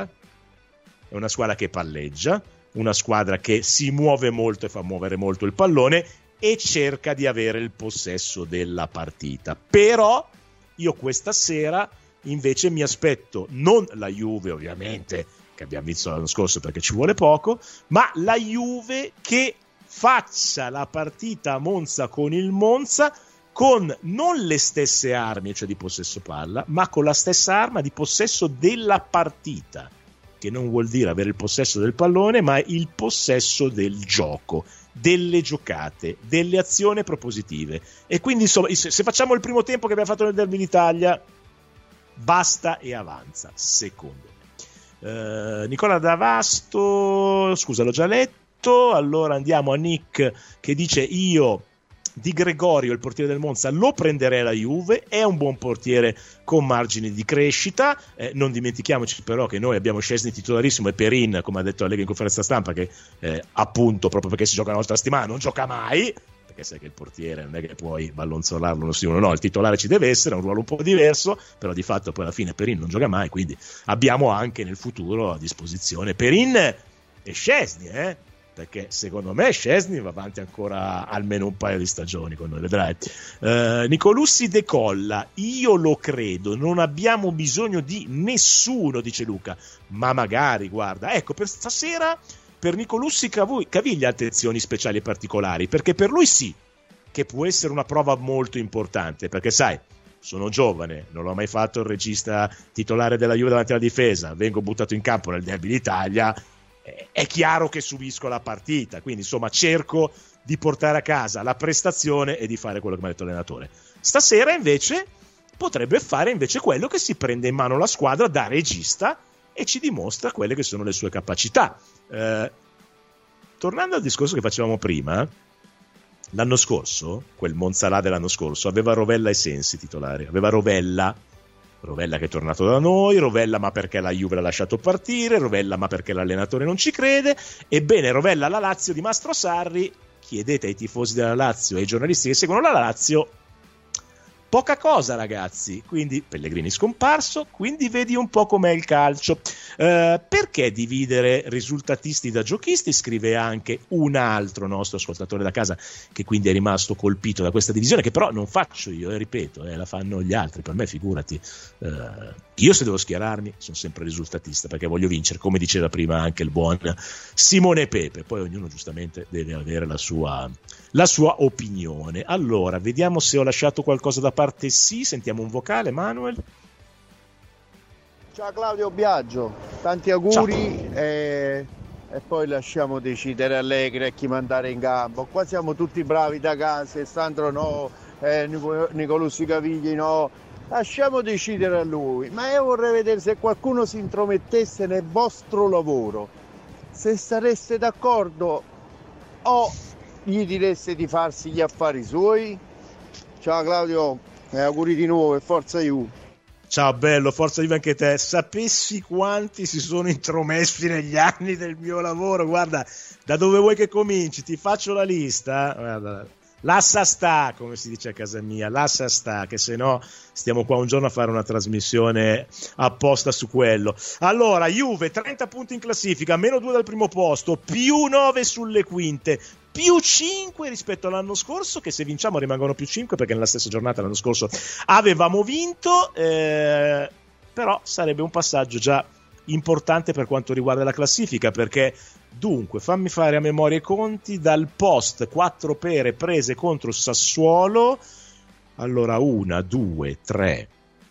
è una squadra che palleggia, una squadra che si muove molto e fa muovere molto il pallone e cerca di avere il possesso della partita. Però io questa sera invece mi aspetto non la Juve, ovviamente, che abbiamo visto l'anno scorso perché ci vuole poco, ma la Juve che faccia la partita a Monza con il Monza con non le stesse armi, cioè di possesso palla, ma con la stessa arma di possesso della partita, che non vuol dire avere il possesso del pallone, ma il possesso del gioco, delle giocate, delle azioni propositive. E quindi insomma, se facciamo il primo tempo che abbiamo fatto nel Derby d'Italia, basta e avanza, secondo me. Nicola D'Avasto, scusa, l'ho già letto. Allora andiamo a Nick che dice: io Di Gregorio, il portiere del Monza, lo prenderei alla Juve, è un buon portiere con margini di crescita, non dimentichiamoci però che noi abbiamo Szczesny titolarissimo e Perin, come ha detto Allegri in conferenza stampa, che appunto proprio perché si gioca la nostra settimana non gioca mai, perché sai che il portiere non è che puoi ballonzolarlo uno sì uno no, il titolare ci deve essere, è un ruolo un po' diverso, però di fatto poi alla fine Perin non gioca mai, quindi abbiamo anche nel futuro a disposizione Perin e Szczesny, perché secondo me Szczesny va avanti ancora almeno un paio di stagioni con noi, vedrai. Nicolussi decolla, io lo credo, non abbiamo bisogno di nessuno, dice Luca, ma magari, guarda, ecco, per stasera per Nicolussi caviglia attenzioni speciali e particolari, perché per lui sì, che può essere una prova molto importante, perché sai, sono giovane, non l'ho mai fatto il regista titolare della Juve davanti alla difesa, vengo buttato in campo nel Derby d'Italia, è chiaro che subisco la partita, quindi insomma cerco di portare a casa la prestazione e di fare quello che mi ha detto l'allenatore. Stasera invece potrebbe fare invece quello che si prende in mano la squadra da regista e ci dimostra quelle che sono le sue capacità. Tornando al discorso che facevamo prima, l'anno scorso, quel Monza dell'anno scorso, aveva Rovella e Sensi titolari, aveva Rovella che è tornato da noi, Rovella ma perché la Juve l'ha lasciato partire, Rovella ma perché l'allenatore non ci crede. Ebbene, Rovella alla Lazio di Mastro Sarri, chiedete ai tifosi della Lazio e ai giornalisti che seguono la Lazio, poca cosa ragazzi, quindi Pellegrini scomparso, quindi vedi un po' com'è il calcio. Perché dividere risultatisti da giochisti, scrive anche un altro nostro ascoltatore da casa che quindi è rimasto colpito da questa divisione, che però non faccio io, ripeto, la fanno gli altri, per me figurati, io se devo schierarmi sono sempre risultatista perché voglio vincere, come diceva prima anche il buon Simone Pepe, poi ognuno giustamente deve avere la sua opinione. Allora, vediamo se ho lasciato qualcosa da parte. Sì, sentiamo un vocale, Manuel. Ciao Claudio Biagio, tanti auguri e poi lasciamo decidere Allegri a chi mandare in campo. Qua siamo tutti bravi da casa, Sandro no, Nicolussi Cavigli no, lasciamo decidere a lui. Ma io vorrei vedere se qualcuno si intromettesse nel vostro lavoro, se sareste d'accordo o gli direste di farsi gli affari suoi. Ciao Claudio e auguri di nuovo e forza Juve. Ciao bello, forza Juve anche te. Sapessi quanti si sono intromessi negli anni del mio lavoro, guarda, da dove vuoi che cominci? Ti faccio la lista, guarda, l'assa sta, come si dice a casa mia, l'assa sta, che se no stiamo qua un giorno a fare una trasmissione apposta su quello. Allora, Juve 30 punti in classifica, meno 2 dal primo posto, più 9 sulle quinte, più 5 rispetto all'anno scorso, che se vinciamo rimangono più 5 perché nella stessa giornata l'anno scorso avevamo vinto, però sarebbe un passaggio già importante per quanto riguarda la classifica, perché dunque fammi fare a memoria i conti, dal post 4 pere prese contro Sassuolo, allora 1, 2, 3,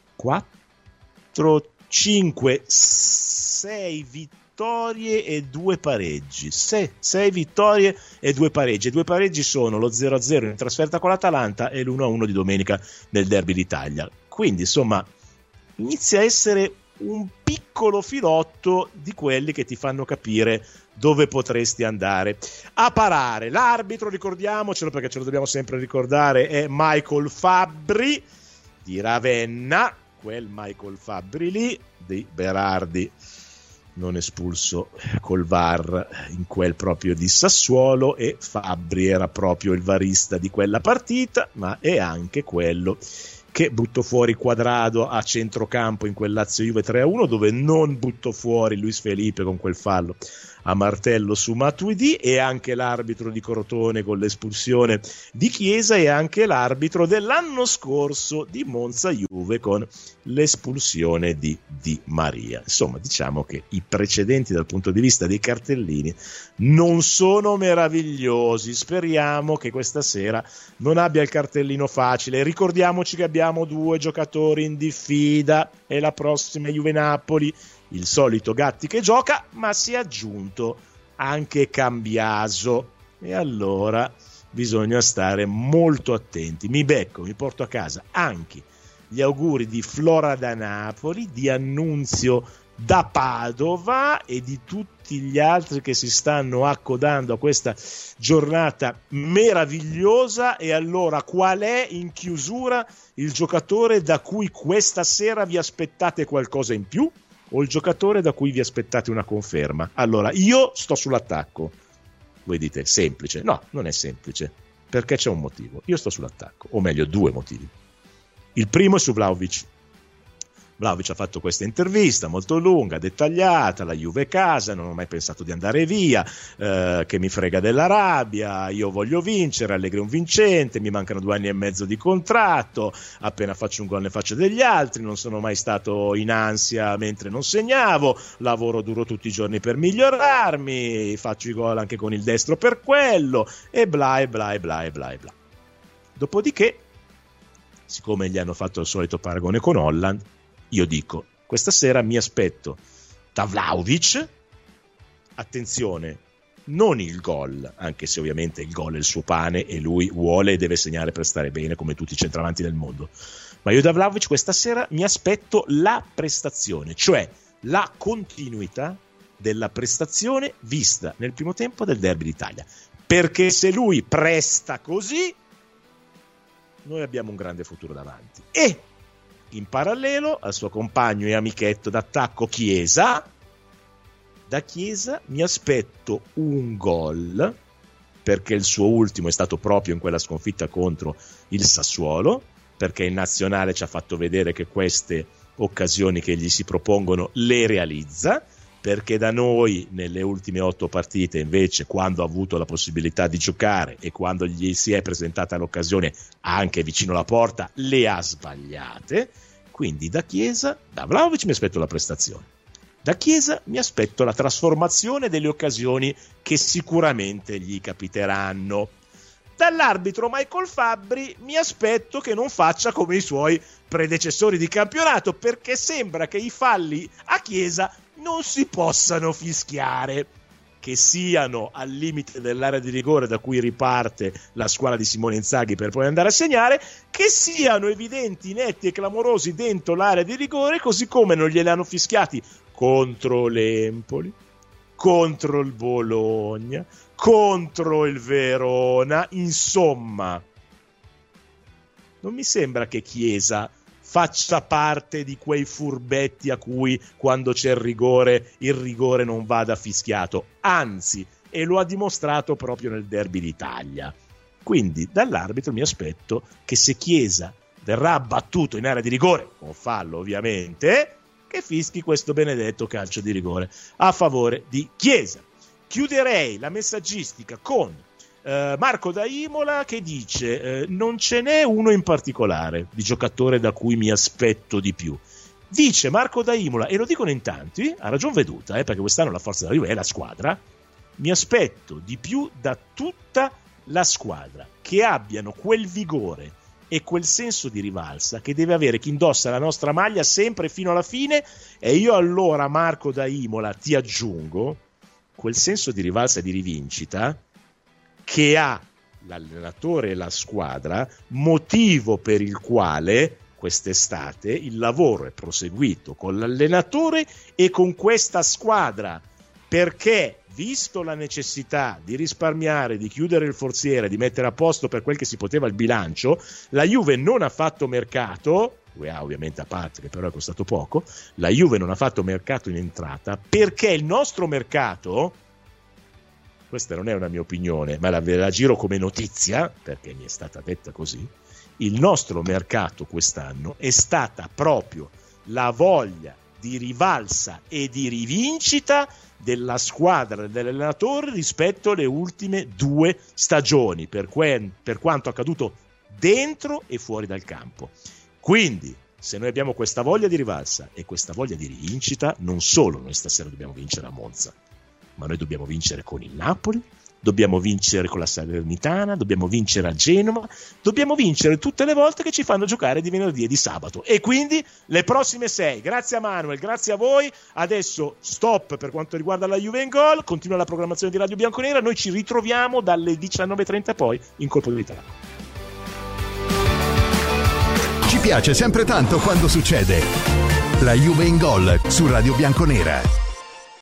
4, 5, 6 vittorie e 2 pareggi, 6 vittorie e 2 pareggi, e 2 pareggi sono lo 0-0 in trasferta con l'Atalanta e l'1-1 di domenica nel Derby d'Italia, quindi insomma inizia a essere un piccolo filotto di quelli che ti fanno capire dove potresti andare a parare. L'arbitro, ricordiamocelo perché ce lo dobbiamo sempre ricordare, è Michael Fabbri di Ravenna, quel Michael Fabbri lì di Berardi non espulso col VAR in quel proprio di Sassuolo, e Fabbri era proprio il varista di quella partita, ma è anche quello che buttò fuori Quadrado a centrocampo in quel Lazio-Juve 3-1, dove non buttò fuori Luis Felipe con quel fallo a martello su Matuidi, e anche l'arbitro di Crotone con l'espulsione di Chiesa, e anche l'arbitro dell'anno scorso di Monza-Juve con l'espulsione di Di Maria. Insomma, diciamo che i precedenti dal punto di vista dei cartellini non sono meravigliosi. Speriamo che questa sera non abbia il cartellino facile. Ricordiamoci che abbiamo 2 giocatori in diffida e la prossima Juve-Napoli, il solito Gatti che gioca, ma si è aggiunto anche Cambiaso, e allora bisogna stare molto attenti. Mi porto a casa anche gli auguri di Flora da Napoli, di Annunzio da Padova e di tutti gli altri che si stanno accodando a questa giornata meravigliosa. E allora, qual è in chiusura il giocatore da cui questa sera vi aspettate qualcosa in più, o il giocatore da cui vi aspettate una conferma? Allora, io sto sull'attacco. Voi dite semplice? No, non è semplice, perché c'è un motivo. Io sto sull'attacco, o meglio 2 motivi. Il primo è su Vlahovic. Vlahovic ha fatto questa intervista molto lunga, dettagliata, la Juve è casa, non ho mai pensato di andare via, che mi frega della rabbia, io voglio vincere, Allegri è un vincente, mi mancano 2 anni e mezzo di contratto, appena faccio un gol ne faccio degli altri, non sono mai stato in ansia mentre non segnavo, lavoro duro tutti i giorni per migliorarmi, faccio i gol anche con il destro per quello, e bla e bla e bla e bla e bla. Dopodiché, siccome gli hanno fatto il solito paragone con Holland, io dico, questa sera mi aspetto da Vlahovic, attenzione, non il gol, anche se ovviamente il gol è il suo pane e lui vuole e deve segnare per stare bene come tutti i centravanti del mondo, ma io da Vlahovic questa sera mi aspetto la prestazione, cioè la continuità della prestazione vista nel primo tempo del Derby d'Italia, perché se lui presta così noi abbiamo un grande futuro davanti. E in parallelo al suo compagno e amichetto d'attacco Chiesa, da Chiesa mi aspetto un gol, perché il suo ultimo è stato proprio in quella sconfitta contro il Sassuolo, perché in nazionale ci ha fatto vedere che queste occasioni che gli si propongono le realizza, perché da noi nelle ultime 8 partite invece, quando ha avuto la possibilità di giocare e quando gli si è presentata l'occasione anche vicino alla porta, le ha sbagliate. Quindi da Chiesa, da Vlahovic mi aspetto la prestazione, da Chiesa mi aspetto la trasformazione delle occasioni che sicuramente gli capiteranno. Dall'arbitro Michael Fabbri mi aspetto che non faccia come i suoi predecessori di campionato, perché sembra che i falli a Chiesa non si possano fischiare, che siano al limite dell'area di rigore da cui riparte la squadra di Simone Inzaghi per poi andare a segnare, che siano evidenti, netti e clamorosi dentro l'area di rigore, così come non glieli hanno fischiati contro l'Empoli, contro il Bologna, contro il Verona. Insomma, non mi sembra che Chiesa faccia parte di quei furbetti a cui quando c'è il rigore non vada fischiato, anzi, e lo ha dimostrato proprio nel Derby d'Italia. Quindi dall'arbitro mi aspetto che se Chiesa verrà battuto in area di rigore, con fallo ovviamente, che fischi questo benedetto calcio di rigore a favore di Chiesa. Chiuderei la messaggistica con Marco da Imola che dice non ce n'è uno in particolare di giocatore da cui mi aspetto di più. Dice Marco da Imola, e lo dicono in tanti, ha ragion veduta, perché quest'anno la forza della Juve è la squadra. Mi aspetto di più da tutta la squadra, che abbiano quel vigore e quel senso di rivalsa che deve avere chi indossa la nostra maglia sempre fino alla fine. E io allora, Marco da Imola, ti aggiungo quel senso di rivalsa e di rivincita che ha l'allenatore e la squadra, motivo per il quale quest'estate il lavoro è proseguito con l'allenatore e con questa squadra, perché visto la necessità di risparmiare, di chiudere il forziere, di mettere a posto per quel che si poteva il bilancio, la Juve non ha fatto mercato, UEA ovviamente a parte, che però è costato poco, la Juve non ha fatto mercato in entrata perché il nostro mercato, questa non è una mia opinione, ma la giro come notizia, perché mi è stata detta così, il nostro mercato quest'anno è stata proprio la voglia di rivalsa e di rivincita della squadra dell'allenatore rispetto alle ultime 2 stagioni, per quanto accaduto dentro e fuori dal campo. Quindi, se noi abbiamo questa voglia di rivalsa e questa voglia di rivincita, non solo noi stasera dobbiamo vincere a Monza, ma noi dobbiamo vincere con il Napoli, dobbiamo vincere con la Salernitana, dobbiamo vincere a Genova, dobbiamo vincere tutte le volte che ci fanno giocare di venerdì e di sabato, e quindi le prossime 6. Grazie a Manuel, grazie a voi. Adesso stop per quanto riguarda la Juve in Gol, continua la programmazione di Radio Bianconera, noi ci ritroviamo dalle 19:30 poi in Colpo di Veterano. Ci piace sempre tanto quando succede. La Juve in Gol su Radio Bianconera.